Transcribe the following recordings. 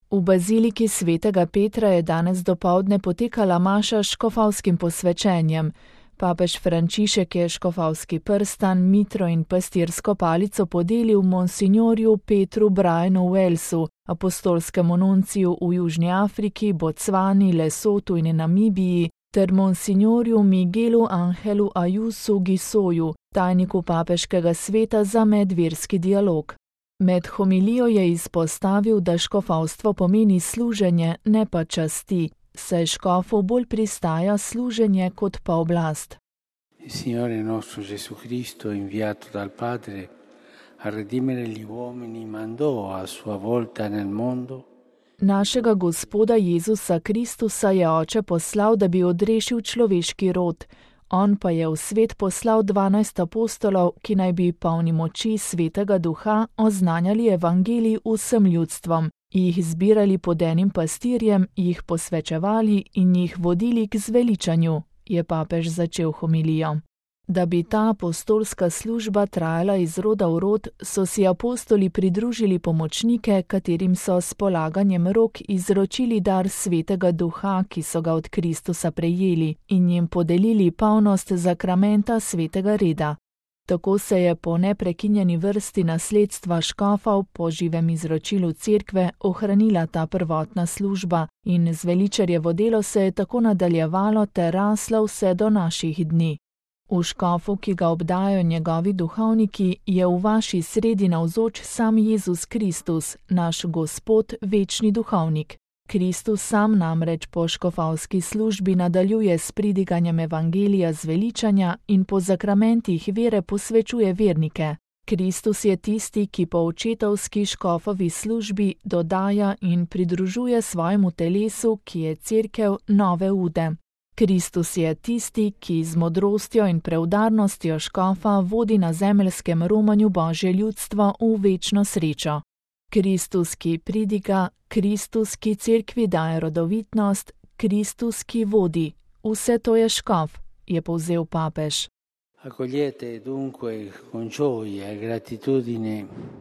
V baziliki svetega Petra je danes dopoldne potekala maša s škofovskim posvečenjem. Papež Frančišek je škofovski prstan, mitro in pastirsko palico podelil monsignorju Petru Brianu Wellsu, apostolskemu nunciju v Južni Afriki, Bocvani, Lesotu in Namibiji, ter monsignorju Miguelu Angelu Ayusu Gisoju, tajniku papeškega sveta za medverski dialog. Med homilijo je izpostavil, da škofovstvo pomeni služenje, ne pa časti, saj škofu bolj pristaja služenje kot pa oblast. Il Signore nostro Gesù Cristo, inviato dal Padre a redimere gli uomini, mandò a sua volta nel mondo. Našega Gospoda Jezusa Kristusa je Oče poslal, da bi odrešil človeški rod. On pa je v svet poslal 12 apostolov, ki naj bi polni moči Svetega Duha oznanjali evangelij vsem ljudstvom, jih zbirali pod enim pastirjem, jih posvečevali in jih vodili k zveličanju, je papež začel homilijo. Da bi ta apostolska služba trajala iz roda v rod, so si apostoli pridružili pomočnike, katerim so s polaganjem rok izročili dar Svetega Duha, ki so ga od Kristusa prejeli, in jim podelili polnost zakramenta svetega reda. Tako se je po neprekinjeni vrsti nasledstva škofov po živem izročilu cerkve ohranila ta prvotna služba in zveličarjevo delo se je tako nadaljevalo ter raslo vse do naših dni. V škofu, ki ga obdajo njegovi duhovniki, je v vaši sredi navzoč sam Jezus Kristus, naš Gospod, večni duhovnik. Kristus sam namreč po škofovski službi nadaljuje s pridiganjem evangelija zveličanja in po zakramentih vere posvečuje vernike. Kristus je tisti, ki po očetovski škofovi službi dodaja in pridružuje svojemu telesu, ki je cerkev, nove ude. Kristus je tisti, ki z modrostjo in preudarnostjo škofa vodi na zemeljskem romanju Božje ljudstvo v večno srečo. Kristus, ki pridiga, Kristus, ki cerkvi daje rodovitnost, Kristus, ki vodi. Vse to je škof, je povzel papež. Accogliete dunque con gioia e gratitudine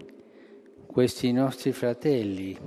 questi nostri fratelli.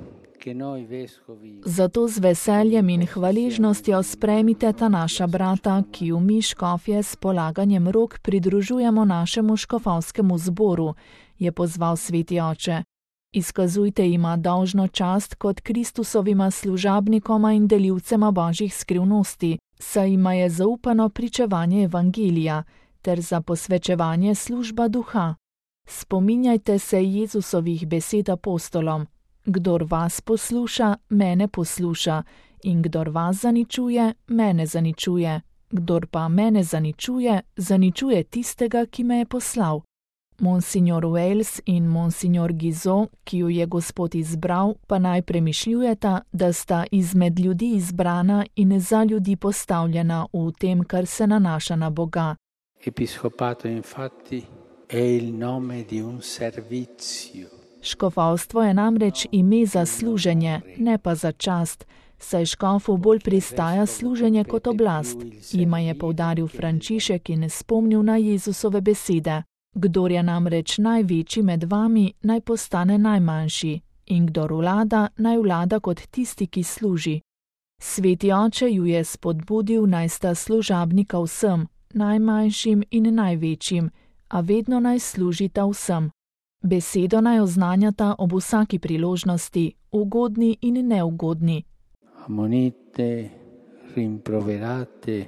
Zato z veseljem in hvaležnostjo sprejmite ta naša brata, ki v mi škofje s polaganjem rok pridružujemo našemu škofovskemu zboru, je pozval sveti oče. Izkazujte jima dolžno čast kot Kristusovima služabnikoma in delivcema božjih skrivnosti, saj jima je zaupano pričevanje evangelija ter za posvečevanje služba duha. Spominjajte se Jezusovih besed apostolom. Kdor vas posluša, mene posluša, in kdor vas zaničuje, mene zaničuje. Kdor pa mene zaničuje, zaničuje tistega, ki me je poslal. Monsignor Wells in monsignor Gizo, ki ju je Gospod izbral, pa naj premišljujeta, da sta izmed ljudi izbrana in za ljudi postavljena v tem, kar se nanaša na Boga. Episcopato infatti è il nome di un servizio. Škofovstvo je namreč ime za služenje, ne pa za čast, saj škofu bolj pristaja služenje kot oblast, jima je poudaril Frančišek in spomnil na Jezusove besede. Kdor je namreč največji med vami, naj postane najmanjši, in kdor vlada, naj vlada kot tisti, ki služi. Sveti oče ju je spodbudil, naj sta služabnika vsem, najmanjšim in največjim, a vedno naj služita vsem. Besedo naj oznanjata ob vsaki priložnosti, ugodni in neugodni. Ammonite, rimproverate,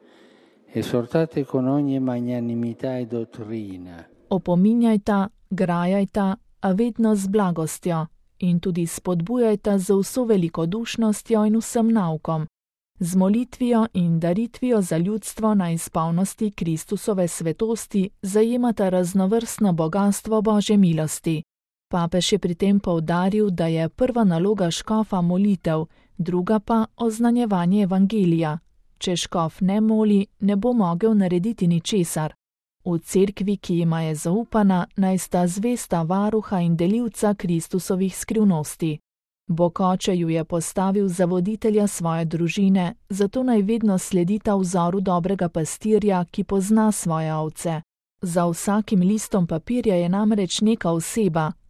esortate con ogni magnanimità e dottrina. Opominjajta, grajajta, a vedno z blagostjo, in tudi spodbujajta z vso velikodušnostjo in vsem naukom, z molitvijo in daritvijo za ljudstvo na izpolnosti Kristusove svetosti zajemata raznovrstno bogastvo Božje milosti. Papež je pri tem poudaril, da je prva naloga škofa molitev, druga pa oznanjevanje evangelija. Če škof ne moli, ne bo mogel narediti ničesar. V cerkvi, ki jima je zaupana, naj sta zvesta varuha in delivca Kristusovih skrivnosti. Bog oče ju je postavil za voditelja svoje družine, zato naj vedno sledita vzoru dobrega pastirja, ki pozna svoje ovce. Za vsakim listom papirja je namreč neka oseba,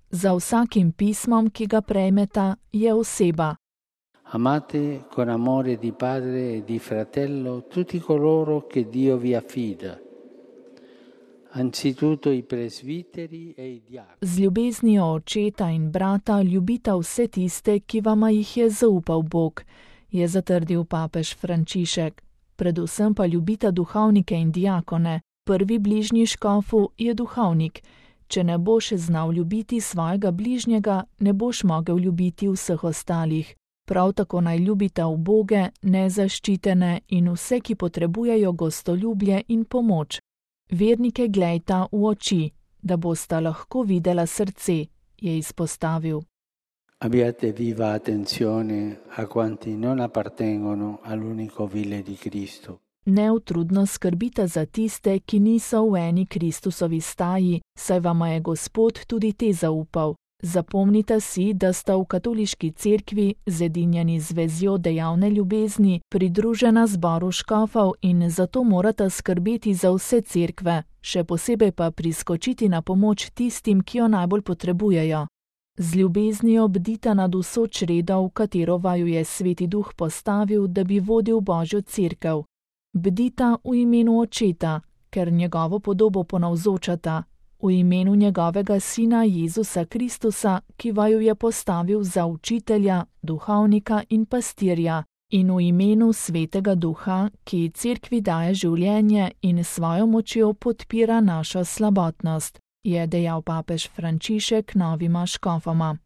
Za vsakim pismom, ki ga prejmeta, je oseba. Amate con amore di padre e di fratello tutti coloro che Dio vi affida. Anzitutto i presbiteri e i diaconi. Z ljubeznijo očeta in brata ljubita vse tiste, ki vama jih je zaupal Bog, je zatrdil papež Frančišek. Predvsem pa ljubita duhovnike in diakone. Prvi bližnji škofu je duhovnik. Če ne boš znal ljubiti svojega bližnjega, ne boš mogel ljubiti vseh ostalih. Prav tako naj ljubita uboge, nezaščitene in vse, ki potrebujejo gostoljubje in pomoč. Vernike glejta v oči, da bosta lahko videla srce, je izpostavil. Abbiate viva attenzione a quanti non appartengono all'unico vile di Cristo. Neutrudno skrbite za tiste, ki niso v eni Kristusovi staji, saj vama je Gospod tudi te zaupal. Zapomnite si, da sta v katoliški cerkvi, zedinjeni z vezjo dejavne ljubezni, pridružena zboru škofov in zato morata skrbeti za vse cerkve, še posebej pa priskočiti na pomoč tistim, ki jo najbolj potrebujejo. Z ljubeznijo bdita nad vso čredo, v katero vaju je Sveti Duh postavil, da bi vodil Božjo cerkev. Bdita v imenu Očeta, ker njegovo podobo ponavzočata, v imenu njegovega Sina Jezusa Kristusa, ki vaju je postavil za učitelja, duhovnika in pastirja, in v imenu Svetega Duha, ki cerkvi daje življenje in svojo močjo podpira našo slabotnost, je dejal papež Frančišek novima škofoma.